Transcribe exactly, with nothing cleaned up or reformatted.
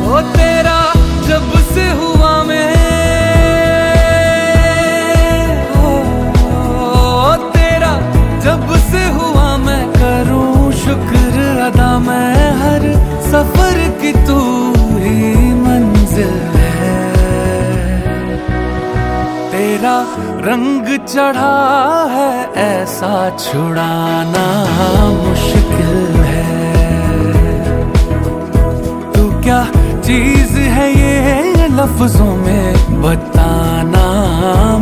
ओ तेरा जब से हुआ मैं, ओ तेरा जब से हुआ मैं करूं शुक्र अदा। मैं हर सफर की तू ही मंजिल है, तेरा रंग चढ़ा है ऐसा छुड़ाना मुश्किल है। तू क्या चीज है ये लफ्जों